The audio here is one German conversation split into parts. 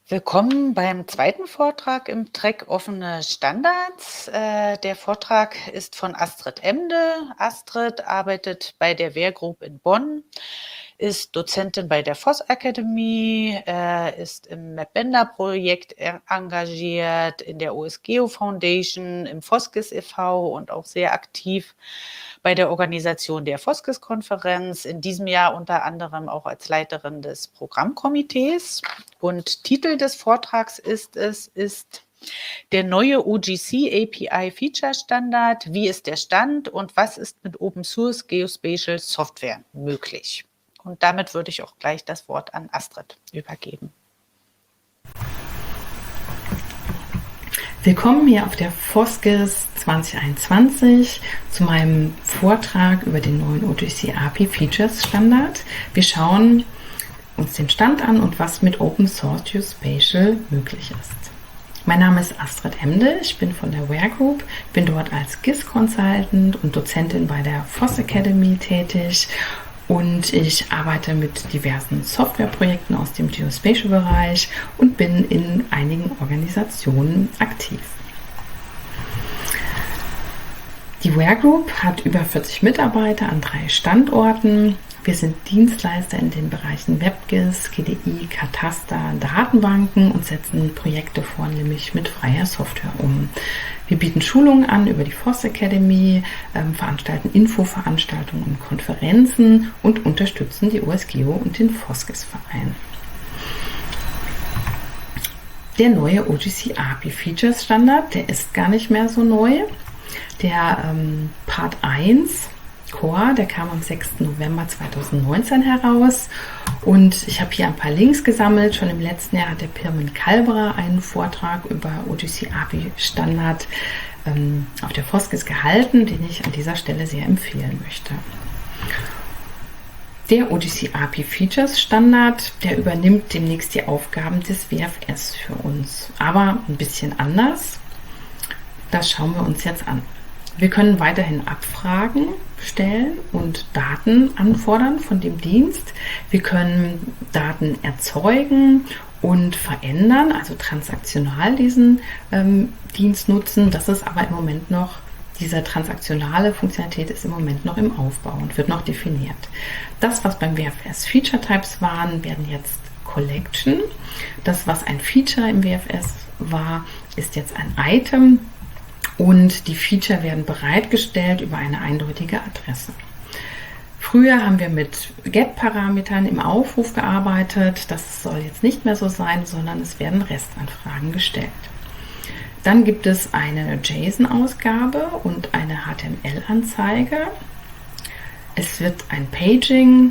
Willkommen beim zweiten Vortrag im Track Offene Standards. Der Vortrag ist von Astrid Emde. Astrid arbeitet bei der Wehr Group in Bonn, ist Dozentin bei der Voss Academy, ist im MapBender-Projekt engagiert, in der OSGeo Foundation, im Foskis e.V. und auch sehr aktiv bei der Organisation der Foskis-Konferenz, in diesem Jahr unter anderem auch als Leiterin des Programmkomitees. Und Titel des Vortrags ist der neue OGC API Feature Standard. Wie ist der Stand und was ist mit Open Source Geospatial Software möglich? Und damit würde ich auch gleich das Wort an Astrid übergeben. Willkommen hier auf der Foskis 2021 zu meinem Vortrag über den neuen OGC API Features Standard. Wir schauen uns den Stand an und was mit Open Source Geospatial möglich ist. Mein Name ist Astrid Emde, ich bin von der Wehr Group, bin dort als GIS-Consultant und Dozentin bei der Voss Academy tätig und ich arbeite mit diversen Softwareprojekten aus dem Geospatial-Bereich und bin in einigen Organisationen aktiv. Die Wehr Group hat über 40 Mitarbeiter an 3 Standorten. Wir sind Dienstleister in den Bereichen WebGIS, GDI, Kataster, Datenbanken und setzen Projekte vornehmlich mit freier Software um. Wir bieten Schulungen an über die Voss Academy, veranstalten Infoveranstaltungen und Konferenzen und unterstützen die OSGeo und den Foskis-Verein. Der neue OGC API Features Standard, der ist gar nicht mehr so neu. Der Part 1 Core, der kam am 6. November 2019 heraus und ich habe hier ein paar Links gesammelt. Schon im letzten Jahr hat der Pirmin Kalberer einen Vortrag über OGC API Standard auf der Foskis gehalten, den ich an dieser Stelle sehr empfehlen möchte. Der OGC API Features Standard, der übernimmt demnächst die Aufgaben des WFS für uns, aber ein bisschen anders. Das schauen wir uns jetzt an. Wir können weiterhin Abfragen stellen und Daten anfordern von dem Dienst. Wir können Daten erzeugen und verändern, also transaktional diesen Dienst nutzen. Das ist aber im Moment noch, diese transaktionale Funktionalität ist im Moment noch im Aufbau und wird noch definiert. Das, was beim WFS Feature Types waren, werden jetzt Collection. Das, was ein Feature im WFS war, ist jetzt ein Item. Und die Feature werden bereitgestellt über eine eindeutige Adresse. Früher haben wir mit GET-Parametern im Aufruf gearbeitet. Das soll jetzt nicht mehr so sein, sondern es werden Restanfragen gestellt. Dann gibt es eine JSON-Ausgabe und eine HTML-Anzeige. Es wird ein Paging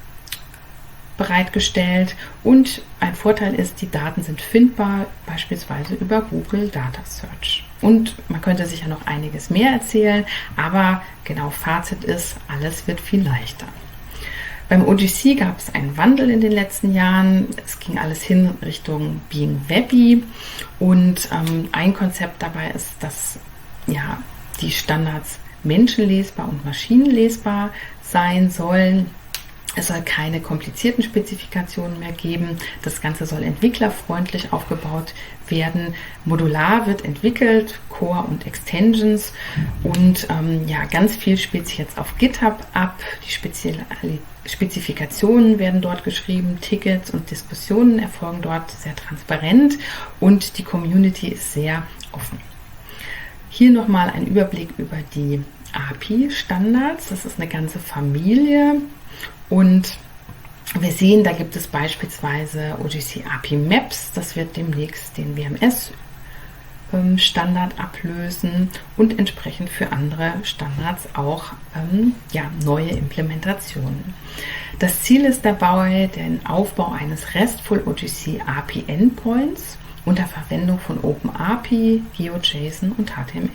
bereitgestellt und ein Vorteil ist, die Daten sind findbar, beispielsweise über Google Data Search. Und man könnte sicher noch einiges mehr erzählen, aber genau Fazit ist, alles wird viel leichter. Beim OGC gab es einen Wandel in den letzten Jahren. Es ging alles hin Richtung Being Webby und ein Konzept dabei ist, dass ja, die Standards menschenlesbar und maschinenlesbar sein sollen. Es soll keine komplizierten Spezifikationen mehr geben. Das Ganze soll entwicklerfreundlich aufgebaut werden. Modular wird entwickelt, Core und Extensions und ja, ganz viel spielt sich jetzt auf GitHub ab. Die Spezifikationen werden dort geschrieben, Tickets und Diskussionen erfolgen dort sehr transparent und die Community ist sehr offen. Hier nochmal ein Überblick über die API-Standards. Das ist eine ganze Familie. Und wir sehen, da gibt es beispielsweise OGC API Maps, das wird demnächst den WMS Standard ablösen und entsprechend für andere Standards auch ja, neue Implementationen. Das Ziel ist dabei den Aufbau eines RESTful OGC API Endpoints unter Verwendung von OpenAPI, GeoJSON und HTML.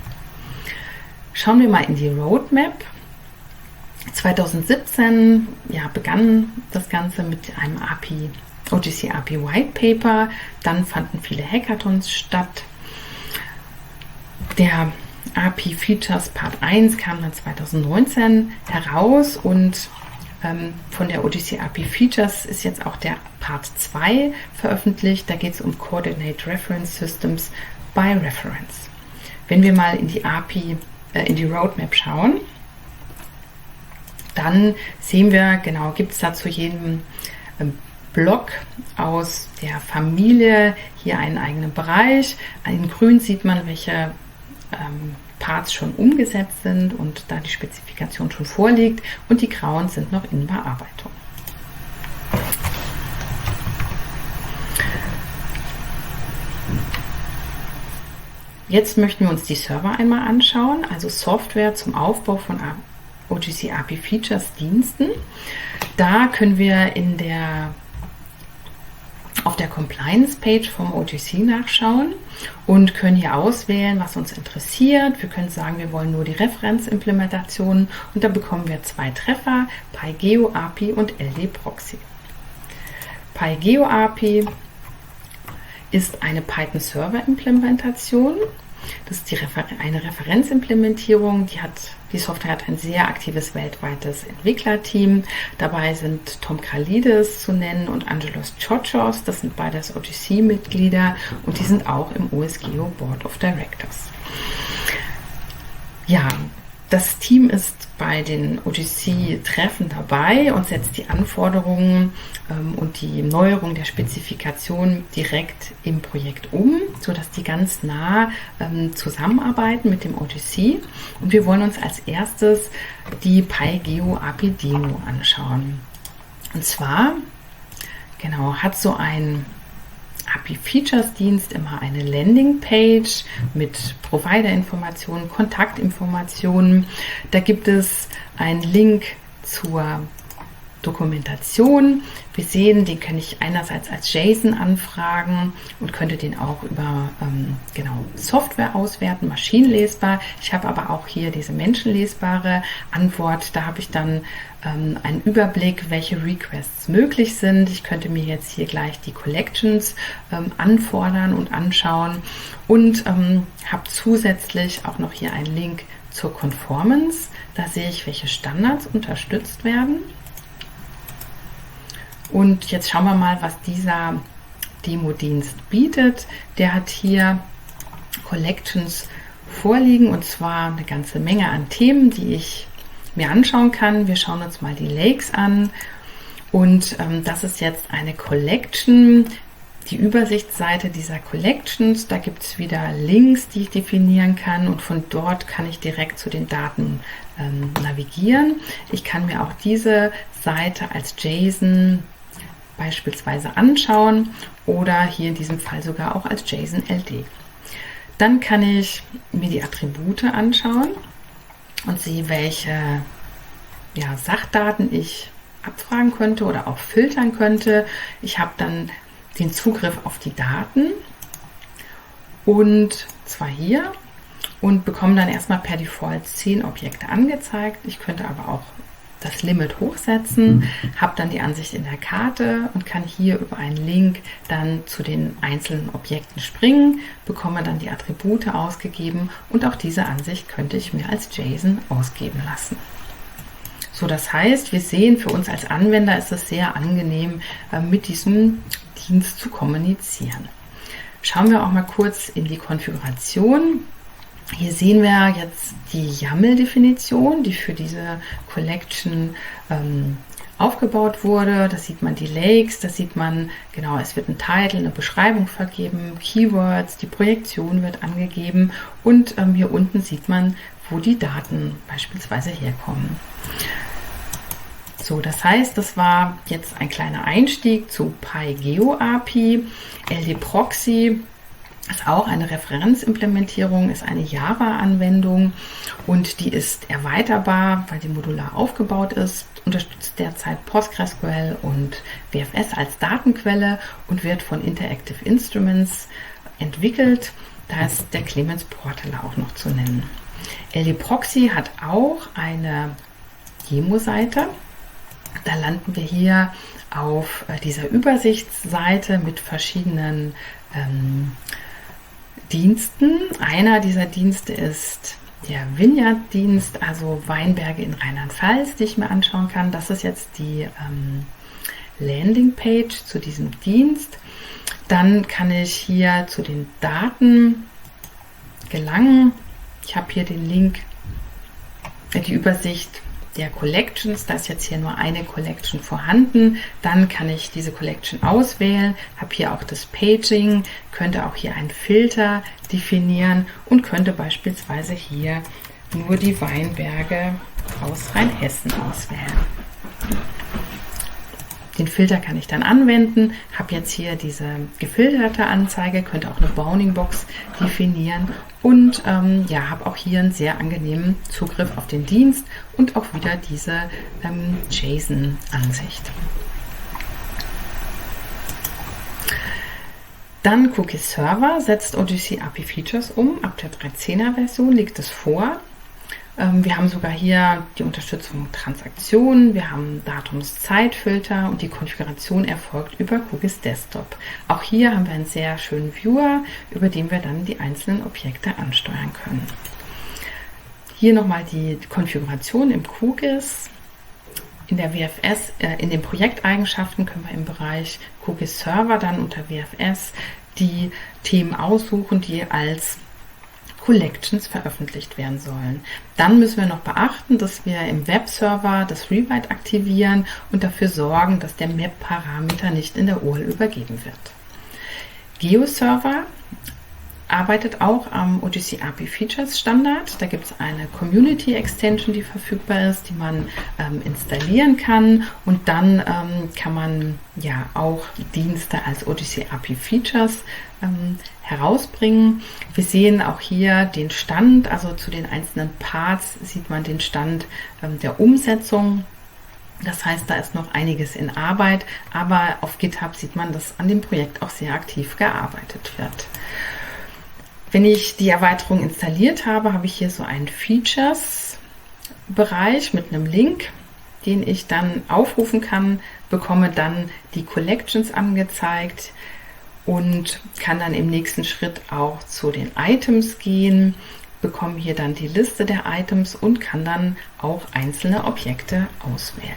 Schauen wir mal in die Roadmap. 2017 ja, begann das Ganze mit einem OGC API White Paper, dann fanden viele Hackathons statt. Der API Features Part 1 kam dann 2019 heraus und Von der OGC API Features ist jetzt auch der Part 2 veröffentlicht. Da geht es um Coordinate Reference Systems by Reference. Wenn wir mal in die API, in die Roadmap schauen, dann sehen wir, genau, gibt es da zu jedem Block aus der Familie hier einen eigenen Bereich. In grün sieht man, welche Parts schon umgesetzt sind und da die Spezifikation schon vorliegt, und die grauen sind noch in Bearbeitung. Jetzt möchten wir uns die Server einmal anschauen, also Software zum Aufbau von OGC API Features Diensten. Da können wir auf der Compliance-Page vom OGC nachschauen und können hier auswählen, was uns interessiert. Wir können sagen, wir wollen nur die Referenzimplementationen, und da bekommen wir 2 Treffer, PyGeo API und LD Proxy. PyGeo API ist eine Python-Server-Implementation. Das ist eine Referenzimplementierung. Die Software hat ein sehr aktives weltweites Entwicklerteam. Dabei sind Tom Kralidis zu nennen und Angelos Chochos. Das sind beides OGC-Mitglieder und die sind auch im OSGeo Board of Directors. Ja, das Team ist bei den OGC-Treffen dabei und setzt die Anforderungen und die Neuerung der Spezifikation direkt im Projekt um, sodass die ganz nah zusammenarbeiten mit dem OGC. Und wir wollen uns als erstes die PyGeo API Demo anschauen. Und zwar, genau, hat so ein API Features Dienst immer eine Landingpage mit Provider-Informationen, Kontaktinformationen. Da gibt es einen Link zur Dokumentation. Wir sehen, den kann ich einerseits als JSON anfragen und könnte den auch über Software auswerten, maschinenlesbar. Ich habe aber auch hier diese menschenlesbare Antwort. Da habe ich dann einen Überblick, welche Requests möglich sind. Ich könnte mir jetzt hier gleich die Collections anfordern und anschauen und habe zusätzlich auch noch hier einen Link zur Conformance. Da sehe ich, welche Standards unterstützt werden. Und jetzt schauen wir mal, was dieser Demo-Dienst bietet. Der hat hier Collections vorliegen, und zwar eine ganze Menge an Themen, die ich mir anschauen kann. Wir schauen uns mal die Lakes an, und das ist jetzt eine Collection, die Übersichtsseite dieser Collections. Da gibt es wieder Links, die ich definieren kann, und von dort kann ich direkt zu den Daten navigieren. Ich kann mir auch diese Seite als JSON beispielsweise anschauen oder hier in diesem Fall sogar auch als JSON LD. Dann kann ich mir die Attribute anschauen und sehe, welche Sachdaten ich abfragen könnte oder auch filtern könnte. Ich habe dann den Zugriff auf die Daten, und zwar hier, und bekomme dann erstmal per Default 10 Objekte angezeigt. Ich könnte aber auch das Limit hochsetzen, habe dann die Ansicht in der Karte und kann hier über einen Link dann zu den einzelnen Objekten springen, bekomme dann die Attribute ausgegeben, und auch diese Ansicht könnte ich mir als JSON ausgeben lassen. So, das heißt, wir sehen, für uns als Anwender ist es sehr angenehm, mit diesem Dienst zu kommunizieren. Schauen wir auch mal kurz in die Konfiguration. Hier sehen wir jetzt die YAML-Definition, die für diese Collection aufgebaut wurde. Da sieht man die Lakes, da sieht man, genau, es wird ein Titel, eine Beschreibung vergeben, Keywords, die Projektion wird angegeben, und hier unten sieht man, wo die Daten beispielsweise herkommen. So, das heißt, das war jetzt ein kleiner Einstieg zu PyGeo API. LD Proxy ist auch eine Referenzimplementierung, ist eine Java-Anwendung, und die ist erweiterbar, weil die modular aufgebaut ist, unterstützt derzeit PostgreSQL und WFS als Datenquelle und wird von Interactive Instruments entwickelt. Da ist der Clemens Portal auch noch zu nennen. LD Proxy hat auch eine Demo-Seite. Da landen wir hier auf dieser Übersichtsseite mit verschiedenen Diensten. Einer dieser Dienste ist der Vineyard-Dienst, also Weinberge in Rheinland-Pfalz, die ich mir anschauen kann. Das ist jetzt die Landingpage zu diesem Dienst. Dann kann ich hier zu den Daten gelangen. Ich habe hier den Link, die Übersicht der Collections. Da ist jetzt hier nur eine Collection vorhanden. Dann kann ich diese Collection auswählen, habe hier auch das Paging, könnte auch hier einen Filter definieren und könnte beispielsweise hier nur die Weinberge aus Rheinhessen auswählen. Den Filter kann ich dann anwenden, habe jetzt hier diese gefilterte Anzeige, könnte auch eine Bounding-Box definieren und habe auch hier einen sehr angenehmen Zugriff auf den Dienst und auch wieder diese JSON-Ansicht. Dann Cookie Server setzt Odyssey API Features um, ab der 3.10er Version liegt es vor. Wir haben sogar hier die Unterstützung Transaktionen, wir haben Datums-Zeitfilter und die Konfiguration erfolgt über Cookies Desktop. Auch hier haben wir einen sehr schönen Viewer, über den wir dann die einzelnen Objekte ansteuern können. Hier nochmal die Konfiguration im Cookies. In der WFS, in den Projekteigenschaften können wir im Bereich Cookies Server dann unter WFS die Themen aussuchen, die als Collections veröffentlicht werden sollen. Dann müssen wir noch beachten, dass wir im Webserver das Rewrite aktivieren und dafür sorgen, dass der Map-Parameter nicht in der URL übergeben wird. GeoServer arbeitet auch am Odyssey API Features Standard. Da gibt es eine Community Extension, die verfügbar ist, die man installieren kann und dann kann man ja auch Dienste als Odyssey API Features herausbringen. Wir sehen auch hier den Stand, also zu den einzelnen Parts sieht man den Stand der Umsetzung. Das heißt, da ist noch einiges in Arbeit, aber auf GitHub sieht man, dass an dem Projekt auch sehr aktiv gearbeitet wird. Wenn ich die Erweiterung installiert habe, habe ich hier so einen Features-Bereich mit einem Link, den ich dann aufrufen kann, bekomme dann die Collections angezeigt und kann dann im nächsten Schritt auch zu den Items gehen, bekomme hier dann die Liste der Items und kann dann auch einzelne Objekte auswählen.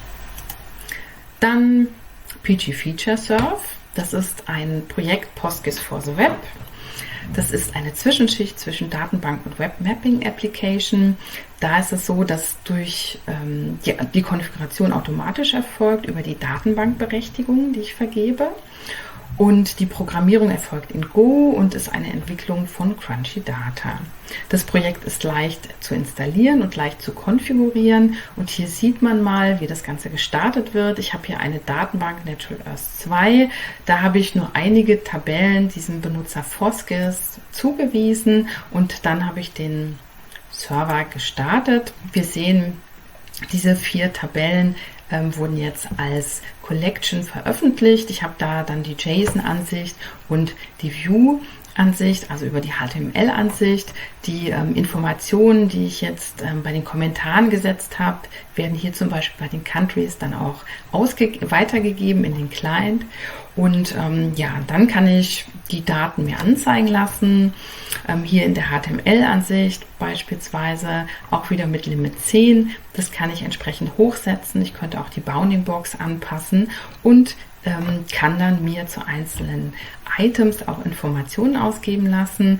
Dann PG Feature Serve, das ist ein Projekt PostGIS for the Web. Das ist eine Zwischenschicht zwischen Datenbank und Web Mapping Application. Da ist es so, dass durch die Konfiguration automatisch erfolgt über die Datenbankberechtigungen, die ich vergebe. Und die Programmierung erfolgt in Go und ist eine Entwicklung von Crunchy Data. Das Projekt ist leicht zu installieren und leicht zu konfigurieren. Und hier sieht man mal, wie das Ganze gestartet wird. Ich habe hier eine Datenbank Natural Earth 2. Da habe ich nur einige Tabellen diesem Benutzer PostGIS zugewiesen und dann habe ich den Server gestartet. Wir sehen, diese 4 Tabellen wurden jetzt als Collection veröffentlicht. Ich habe da dann die JSON-Ansicht und die View-Ansicht, also über die HTML-Ansicht. Die Informationen, die ich jetzt bei den Kommentaren gesetzt habe, werden hier zum Beispiel bei den Countries dann auch weitergegeben in den Client. Und dann kann ich die Daten mir anzeigen lassen. Hier in der HTML-Ansicht beispielsweise auch wieder mit Limit 10. Das kann ich entsprechend hochsetzen. Ich könnte auch die Bounding-Box anpassen und kann dann mir zu einzelnen Items auch Informationen ausgeben lassen.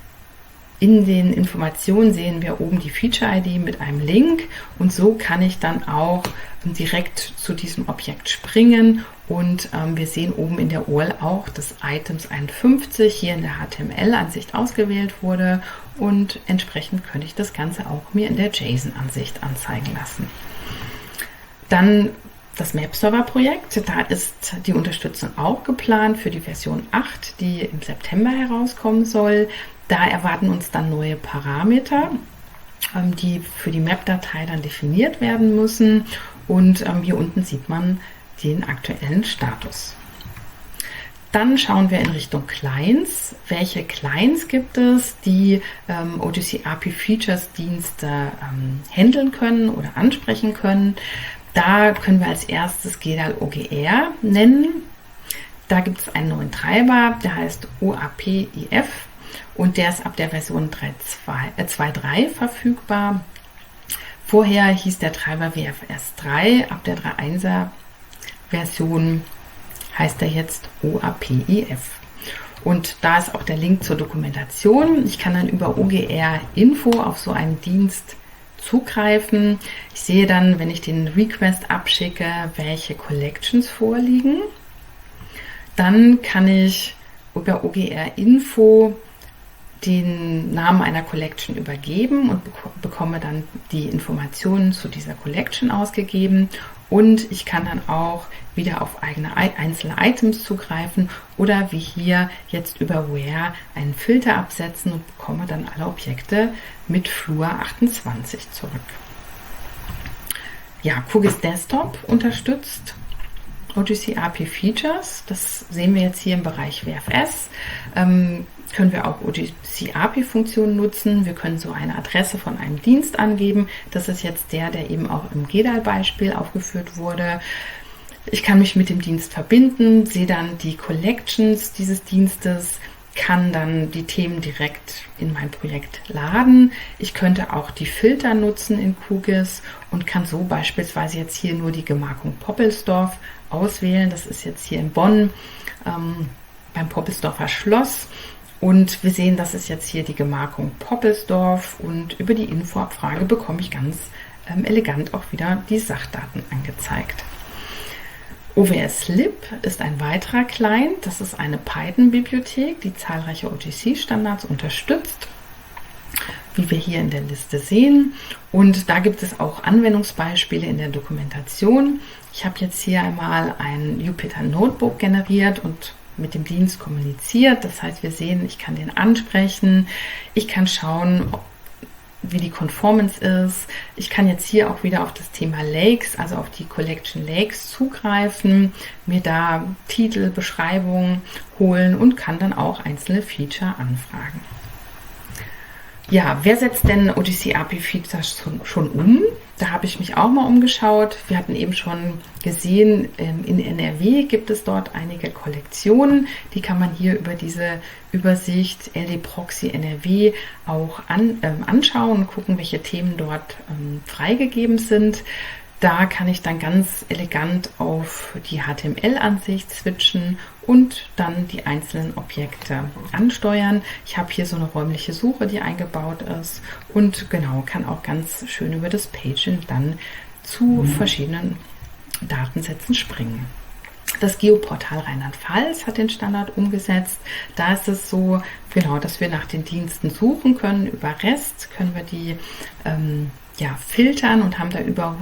In den Informationen sehen wir oben die Feature-ID mit einem Link und so kann ich dann auch direkt zu diesem Objekt springen und wir sehen oben in der URL auch, dass Items 51 hier in der HTML-Ansicht ausgewählt wurde und entsprechend könnte ich das Ganze auch mir in der JSON-Ansicht anzeigen lassen. Dann das Map-Server-Projekt, da ist die Unterstützung auch geplant für die Version 8, die im September herauskommen soll. Da erwarten uns dann neue Parameter, die für die Map-Datei dann definiert werden müssen. Und hier unten sieht man den aktuellen Status. Dann schauen wir in Richtung Clients. Welche Clients gibt es, die Odyssey API Features Dienste handeln können oder ansprechen können? Da können wir als erstes GEDAL nennen. Da gibt es einen neuen Treiber, der heißt OAPIF. und der ist ab der Version 2.3 verfügbar. Vorher hieß der Treiber WFS 3, ab der 3.1er Version heißt er jetzt OAPIF. Und da ist auch der Link zur Dokumentation. Ich kann dann über OGR Info auf so einen Dienst zugreifen. Ich sehe dann, wenn ich den Request abschicke, welche Collections vorliegen. Dann kann ich über OGR Info den Namen einer Collection übergeben und bekomme dann die Informationen zu dieser Collection ausgegeben. Und ich kann dann auch wieder auf einzelne Items zugreifen oder wie hier jetzt über Where einen Filter absetzen und bekomme dann alle Objekte mit Flur 28 zurück. Ja, QGIS Desktop unterstützt OGC API Features. Das sehen wir jetzt hier im Bereich WFS. Können wir auch OGC API Funktionen nutzen. Wir können so eine Adresse von einem Dienst angeben. Das ist jetzt der eben auch im GEDAL-Beispiel aufgeführt wurde. Ich kann mich mit dem Dienst verbinden, sehe dann die Collections dieses Dienstes, kann dann die Themen direkt in mein Projekt laden. Ich könnte auch die Filter nutzen in QGIS und kann so beispielsweise jetzt hier nur die Gemarkung Poppelsdorf auswählen. Das ist jetzt hier in Bonn beim Poppelsdorfer Schloss. Und wir sehen, das ist jetzt hier die Gemarkung Poppelsdorf und über die Infoabfrage bekomme ich ganz elegant auch wieder die Sachdaten angezeigt. OWS-Lib ist ein weiterer Client. Das ist eine Python-Bibliothek, die zahlreiche OGC-Standards unterstützt, wie wir hier in der Liste sehen. Und da gibt es auch Anwendungsbeispiele in der Dokumentation. Ich habe jetzt hier einmal ein Jupyter Notebook generiert und mit dem Dienst kommuniziert. Das heißt, wir sehen, ich kann den ansprechen. Ich kann schauen, wie die Conformance ist. Ich kann jetzt hier auch wieder auf das Thema Lakes, also auf die Collection Lakes zugreifen, mir da Titel, Beschreibungen holen und kann dann auch einzelne Feature anfragen. Ja, wer setzt denn OGC API Features schon um? Da habe ich mich auch mal umgeschaut. Wir hatten eben schon gesehen, in NRW gibt es dort einige Kollektionen. Die kann man hier über diese Übersicht LD Proxy NRW auch anschauen und gucken, welche Themen dort freigegeben sind. Da kann ich dann ganz elegant auf die HTML-Ansicht switchen und dann die einzelnen Objekte ansteuern. Ich habe hier so eine räumliche Suche, die eingebaut ist und genau, kann auch ganz schön über das Paging dann zu verschiedenen Datensätzen springen. Das Geoportal Rheinland-Pfalz hat den Standard umgesetzt. Da ist es so, genau, dass wir nach den Diensten suchen können. Über REST können wir die filtern und haben da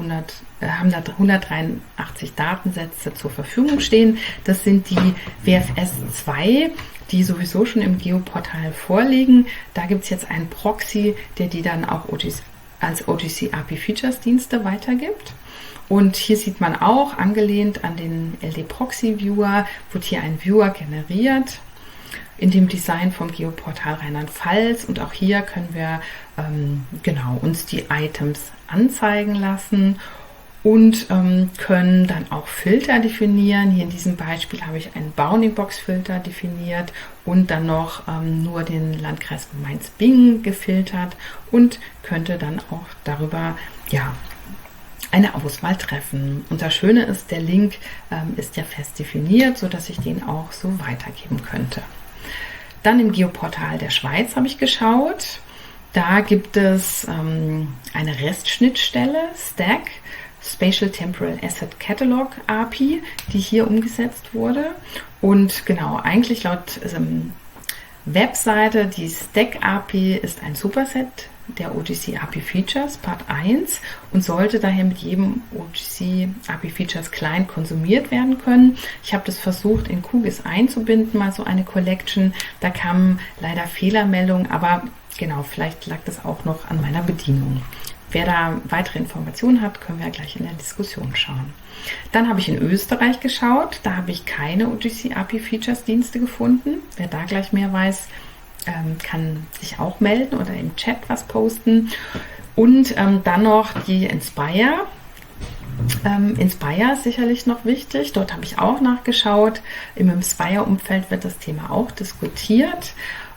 183 Datensätze zur Verfügung stehen. Das sind die WFS 2, die sowieso schon im Geoportal vorliegen. Da gibt es jetzt einen Proxy, der die dann auch als OGC API Features Dienste weitergibt. Und hier sieht man auch, angelehnt an den LD Proxy Viewer, wird hier ein Viewer generiert in dem Design vom Geoportal Rheinland-Pfalz. Und auch hier können wir uns die Items anzeigen lassen und können dann auch Filter definieren. Hier in diesem Beispiel habe ich einen Bounding-Box-Filter definiert und dann noch nur den Landkreis Mainz-Bingen gefiltert und könnte dann auch darüber eine Auswahl treffen. Und das Schöne ist, der Link ist ja fest definiert, sodass ich den auch so weitergeben könnte. Dann im Geoportal der Schweiz habe ich geschaut. Da gibt es eine REST-Schnittstelle, Stack, Spatial Temporal Asset Catalog API, die hier umgesetzt wurde. Und genau, eigentlich laut Webseite, die Stack API ist ein Superset der OGC API Features Part 1 und sollte daher mit jedem OGC API Features Client konsumiert werden können. Ich habe das versucht in QGIS einzubinden, mal so eine Collection. Da kamen leider Fehlermeldungen, aber genau, vielleicht lag das auch noch an meiner Bedienung. Wer da weitere Informationen hat, können wir ja gleich in der Diskussion schauen. Dann habe ich in Österreich geschaut. Da habe ich keine OGC API Features Dienste gefunden. Wer da gleich mehr weiß, kann sich auch melden oder im Chat was posten. Und dann noch die Inspire. Inspire ist sicherlich noch wichtig. Dort habe ich auch nachgeschaut. Im Inspire-Umfeld wird das Thema auch diskutiert.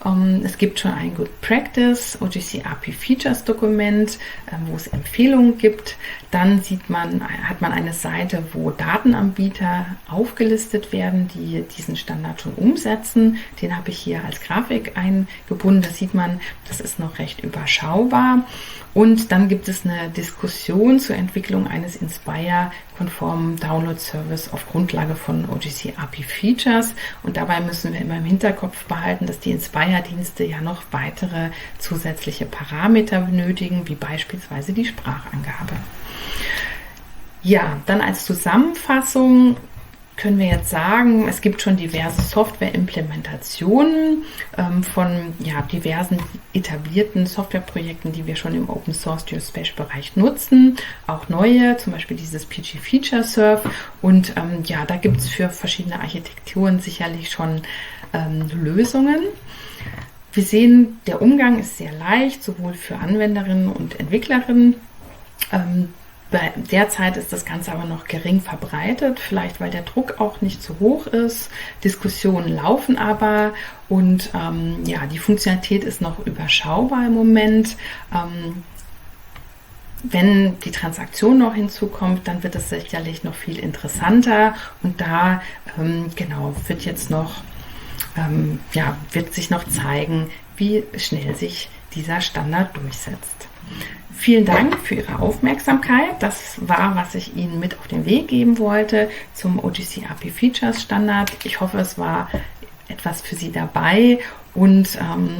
Es gibt schon ein Good Practice OGC API Features Dokument, wo es Empfehlungen gibt. Dann hat man eine Seite, wo Datenanbieter aufgelistet werden, die diesen Standard schon umsetzen. Den habe ich hier als Grafik eingebunden. Da sieht man, das ist noch recht überschaubar. Und dann gibt es eine Diskussion zur Entwicklung eines Inspire-konformen Download-Service auf Grundlage von OGC API Features. Und dabei müssen wir immer im Hinterkopf behalten, dass die Inspire-Dienste ja noch weitere zusätzliche Parameter benötigen, wie beispielsweise die Sprachangabe. Ja, dann als Zusammenfassung können wir jetzt sagen, es gibt schon diverse Software-Implementationen von diversen etablierten Softwareprojekten, die wir schon im Open Source Geospatial-Bereich nutzen. Auch neue, zum Beispiel dieses PG Feature Surf. Und da gibt es für verschiedene Architekturen sicherlich schon Lösungen. Wir sehen, der Umgang ist sehr leicht, sowohl für Anwenderinnen und Entwicklerinnen. Derzeit ist das Ganze aber noch gering verbreitet, vielleicht weil der Druck auch nicht so hoch ist. Diskussionen laufen aber und die Funktionalität ist noch überschaubar im Moment. Wenn die Transaktion noch hinzukommt, dann wird es sicherlich noch viel interessanter und da wird jetzt noch wird sich noch zeigen, wie schnell sich dieser Standard durchsetzt. Vielen Dank für Ihre Aufmerksamkeit. Das war, was ich Ihnen mit auf den Weg geben wollte zum OGC API Features Standard. Ich hoffe, es war etwas für Sie dabei und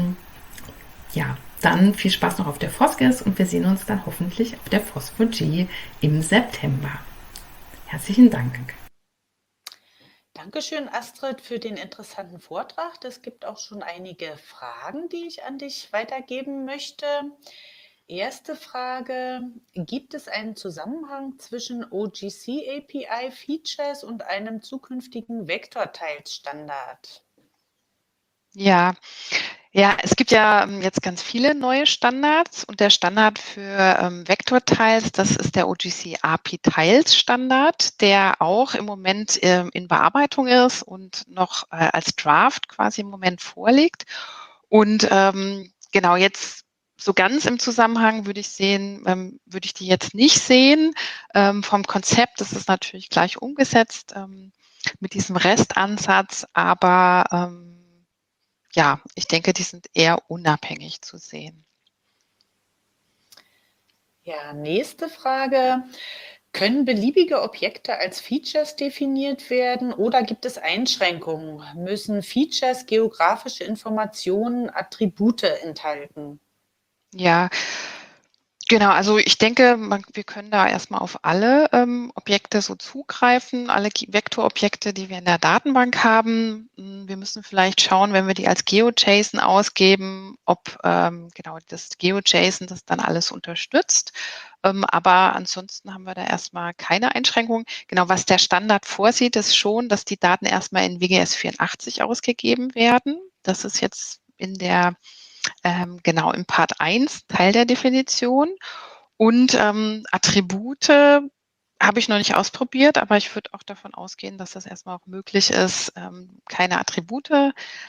dann viel Spaß noch auf der FOSGES und wir sehen uns dann hoffentlich auf der FOSFO-G im September. Herzlichen Dank. Dankeschön, Astrid, für den interessanten Vortrag. Es gibt auch schon einige Fragen, die ich an dich weitergeben möchte. Erste Frage: Gibt es einen Zusammenhang zwischen OGC API Features und einem zukünftigen Vektorteilsstandard? Ja, es gibt ja jetzt ganz viele neue Standards und der Standard für Vektorteils, das ist der OGC API Tiles Standard, der auch im Moment in Bearbeitung ist und noch als Draft quasi im Moment vorliegt. Und jetzt so ganz im Zusammenhang würde ich die jetzt nicht sehen. Vom Konzept ist es natürlich gleich umgesetzt mit diesem Restansatz, aber ich denke, die sind eher unabhängig zu sehen. Ja, nächste Frage. Können beliebige Objekte als Features definiert werden oder gibt es Einschränkungen? Müssen Features geografische Informationen, Attribute enthalten? Ja, genau, also ich denke, wir können da erstmal auf alle Objekte so zugreifen, alle Vektorobjekte, die wir in der Datenbank haben. Wir müssen vielleicht schauen, wenn wir die als GeoJSON ausgeben, ob das GeoJSON das dann alles unterstützt. Aber ansonsten haben wir da erstmal keine Einschränkungen. Genau, was der Standard vorsieht, ist schon, dass die Daten erstmal in WGS 84 ausgegeben werden. Das ist jetzt in der im Part 1 Teil der Definition. Und Attribute habe ich noch nicht ausprobiert, aber ich würde auch davon ausgehen, dass das erstmal auch möglich ist, keine Attribute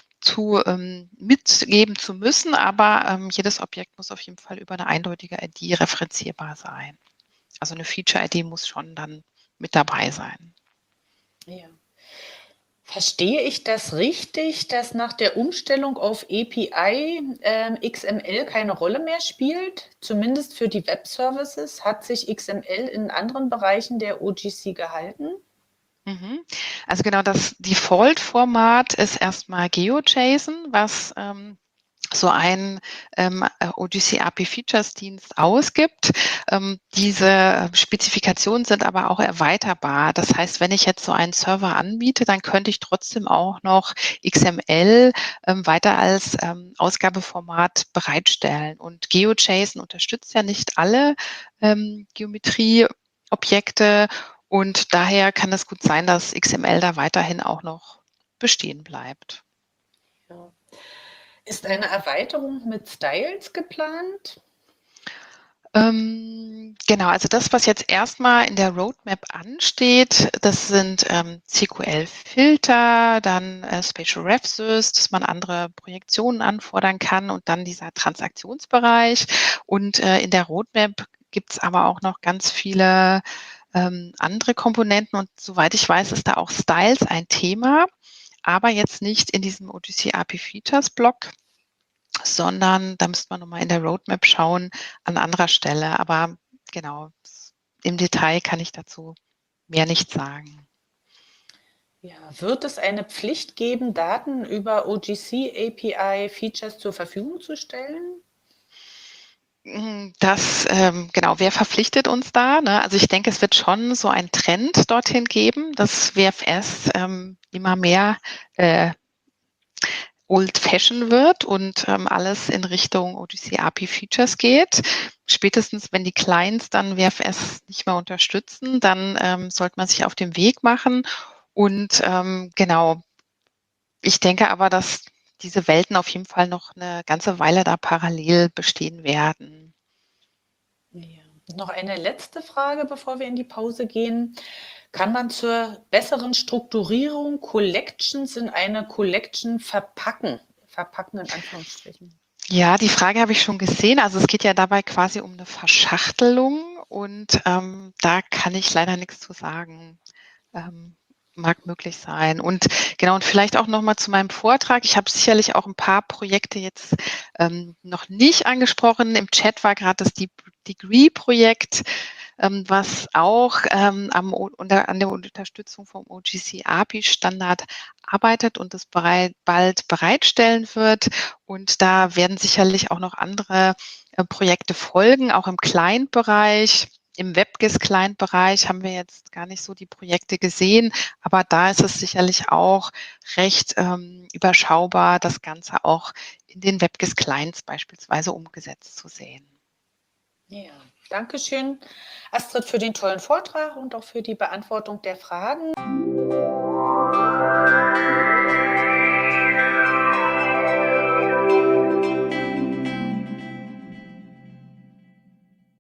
mitgeben zu müssen, aber jedes Objekt muss auf jeden Fall über eine eindeutige ID referenzierbar sein. Also eine Feature-ID muss schon dann mit dabei sein. Ja. Verstehe ich das richtig, dass nach der Umstellung auf API XML keine Rolle mehr spielt? Zumindest für die Web-Services. Hat sich XML in anderen Bereichen der OGC gehalten? Also genau, das Default-Format ist erstmal GeoJSON, was so ein OGC API Features Dienst ausgibt. Diese Spezifikationen sind aber auch erweiterbar. Das heißt, wenn ich jetzt so einen Server anbiete, dann könnte ich trotzdem auch noch XML weiter als Ausgabeformat bereitstellen. Und GeoJSON unterstützt ja nicht alle Geometrieobjekte und daher kann es gut sein, dass XML da weiterhin auch noch bestehen bleibt. Ja. Ist eine Erweiterung mit Styles geplant? Genau, also das, was jetzt erstmal in der Roadmap ansteht, das sind CQL-Filter, dann Spatial RefSys, dass man andere Projektionen anfordern kann und dann dieser Transaktionsbereich. Und in der Roadmap gibt es aber auch noch ganz viele andere Komponenten und soweit ich weiß, ist da auch Styles ein Thema, aber jetzt nicht in diesem OGC API Features Block, sondern da müsste man nochmal in der Roadmap schauen an anderer Stelle. Aber genau, im Detail kann ich dazu mehr nicht sagen. Ja, wird es eine Pflicht geben, Daten über OGC API Features zur Verfügung zu stellen? Das, genau, wer verpflichtet uns da? Ne? Also ich denke, es wird schon so einen Trend dorthin geben, dass WFS immer mehr old-fashioned wird und alles in Richtung OGC API Features geht. Spätestens, wenn die Clients dann WFS nicht mehr unterstützen, dann sollte man sich auf den Weg machen. Und genau, ich denke aber, dass diese Welten auf jeden Fall noch eine ganze Weile da parallel bestehen werden. Ja. Noch eine letzte Frage, bevor wir in die Pause gehen. Kann man zur besseren Strukturierung Collections in eine Collection verpacken? Verpacken in Anführungsstrichen. Ja, die Frage habe ich schon gesehen. Also es geht ja dabei quasi um eine Verschachtelung und da kann ich leider nichts zu sagen. Ähm, mag möglich sein. Und genau, und vielleicht auch noch mal zu meinem Vortrag. Ich habe sicherlich auch ein paar Projekte jetzt noch nicht angesprochen. Im Chat war gerade das Degree-Projekt, was auch an der Unterstützung vom OGC API-Standard arbeitet und das bald bereitstellen wird. Und da werden sicherlich auch noch andere Projekte folgen, auch im Client-Bereich. Im WebGIS-Client-Bereich haben wir jetzt gar nicht so die Projekte gesehen, aber da ist es sicherlich auch recht überschaubar, das Ganze auch in den WebGIS-Clients beispielsweise umgesetzt zu sehen. Ja, danke schön, Astrid, für den tollen Vortrag und auch für die Beantwortung der Fragen.